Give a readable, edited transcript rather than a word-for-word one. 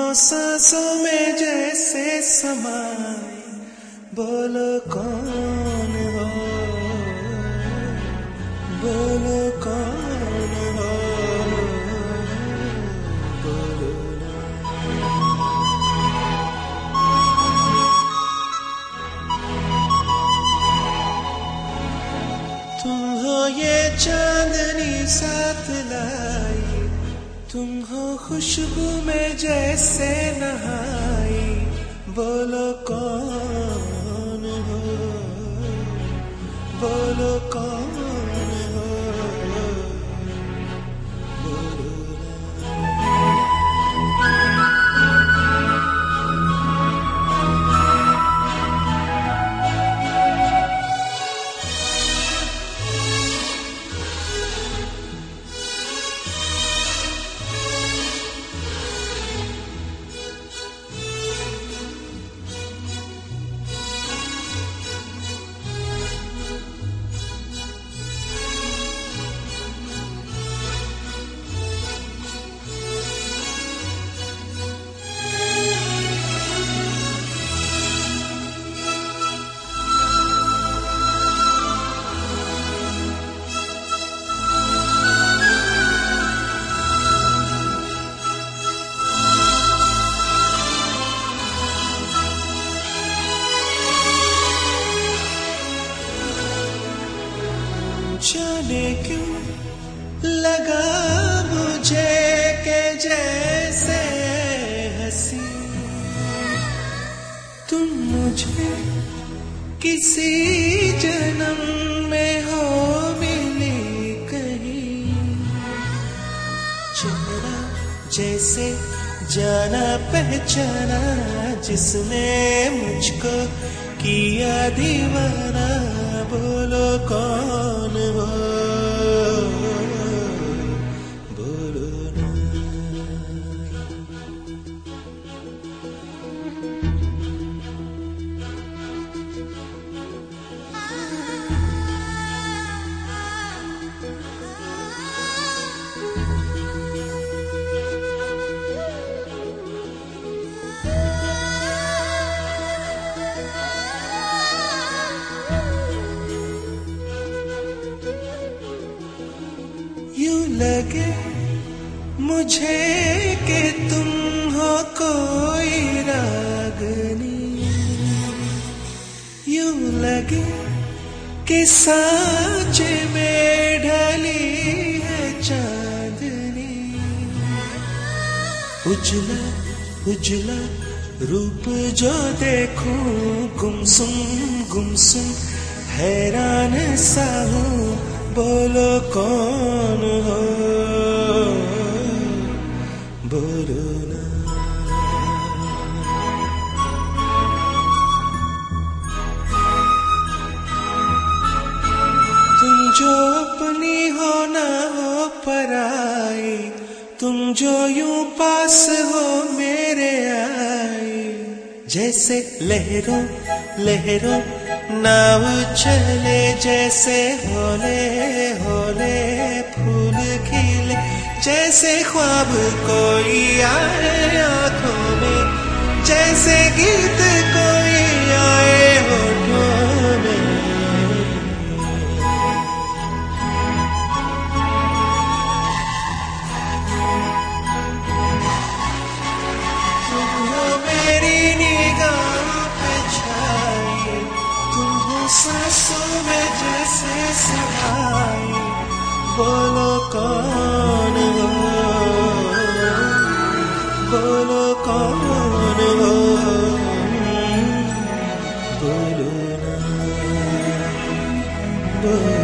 सांसों में जैसे समाए, बोलो कौन हो, बोलो कौन हो, बोलो ना। तुम हो ये चांदनी साथ लाई, तुम हो खुशबू में जैसे नहाई, बोलो कौन हो, बोलो कौन हो, बोलो जाने क्यों लगा मुझे के जैसे हंसी तुम मुझे किसी जन्म में हो मिली कहीं, चेहरा जैसे जाना पहचाना जिसने मुझको किया दीवाना, बोलो कौन हो, बोलो ना। यूं लगे मुझे कि तुम हो कोई रागनी, यूं लगे कि सांचे में ढली है चांदनी, उजला उजला रूप जो देखूं गुमसुम हैरान सा हूँ, बोलो कौन हो, बोलो ना। तुम जो अपनी हो ना हो पराई, तुम जो यूं पास हो मेरे आई, जैसे लहरों लहरों नाव चले, जैसे होले होले फूल खिले, जैसे ख्वाब कोई आए आँखों में, जैसे गीत कोई आए होठों में, तुम हो मेरी निगाह पे छाई, तुम हो सांसों में जैसे समाई, बोलो कौन हो, बोलो कौन हो, बोलो ना, बोलो।